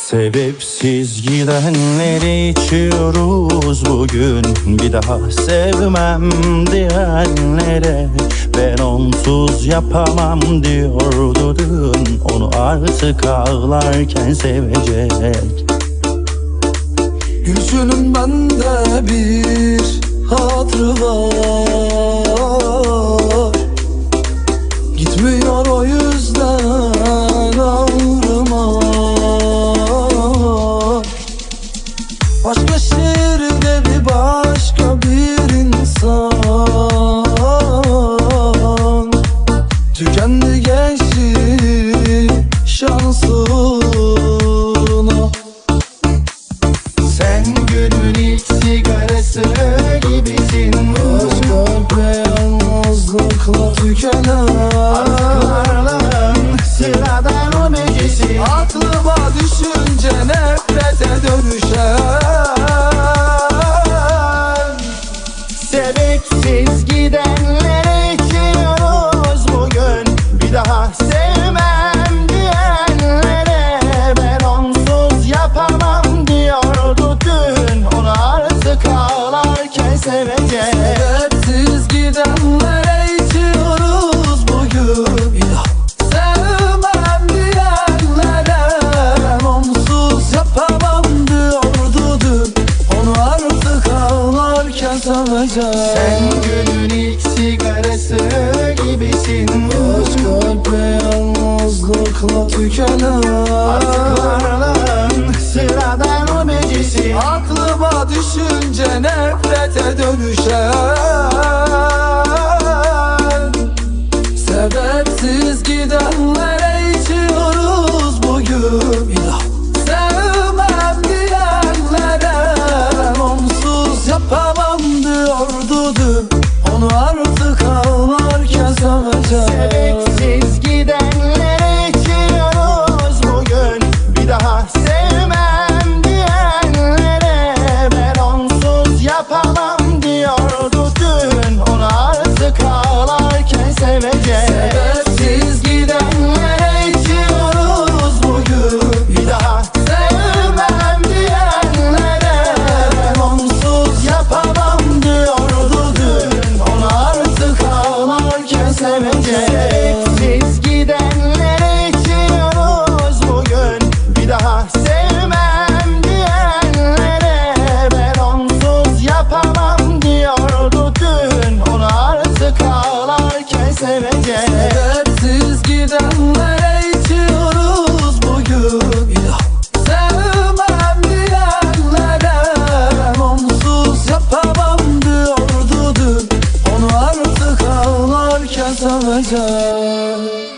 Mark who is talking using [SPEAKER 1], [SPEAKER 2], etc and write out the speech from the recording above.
[SPEAKER 1] Sebepsiz gidenleri içiyoruz bugün. Bir daha sevmem diyenlere ben onsuz yapamam diyordu dün. Onu artık ağlarken sevecek.
[SPEAKER 2] Gülşünün bende bir hatırı var. Gitmiyor o yüzden ağrıma. Başka şehirde bir başka bir insan. Tükendi gençliği şansına.
[SPEAKER 1] Sen günün ilk sigarası gibisin.
[SPEAKER 2] Boş kalple yalnızlıkla tükenen
[SPEAKER 1] Aşklarla sıradan o meclisi.
[SPEAKER 2] aklıma düşünce nefrete dönüşen.
[SPEAKER 1] Sebepsiz gidenlere içiyoruz bugün. Bir daha sevmem diyenlere ben onsuz yapamam diyordu dün. Onu artık ağlarken sevecek.
[SPEAKER 2] Sebepsiz gidenlere içiyoruz bugün. Bir daha sevmem diyenlere ben onsuz yapamam diyordu dün. Onu artık ağlarken sevecek.
[SPEAKER 1] Sen günün ilk sigarası gibisin.
[SPEAKER 2] Boş kalple yalnızlıkla tükenen
[SPEAKER 1] Aşklarla sıradan o meclisi.
[SPEAKER 2] aklıma düşünce nefrete dönüşen. Sebepsiz gidenlere içiyoruz bugün. Bir daha sevmem diyenlere ben onsuz yapamam diyordu dün. Onu artık ağlarken seveceğim.
[SPEAKER 1] Sebepsiz gidenlere içiyoruz bugün. Bir daha sevmem diyenlere ben onsuz yapamam diyordu dün. Onu artık ağlarken sevecek.
[SPEAKER 2] Sebepsiz gidenlere içiyoruz bugün.
[SPEAKER 1] Bir daha
[SPEAKER 2] Sevmem diyenlere
[SPEAKER 1] ben onsuz yapamam diyordu dün. Onu artık ağlarken sevecek. Sebepsiz gidenlere içiyoruz bugün. Bir daha sevmem diyenlere ben onsuz yapamam diyordu dün. Onu artık ağlarken sevecek.
[SPEAKER 2] Sebepsiz gidenlere içiyoruz bugün. Bir daha sevmem diyenlere ben onsuz yapamam diyordu dün. Onu artık ağlarken seveceğim.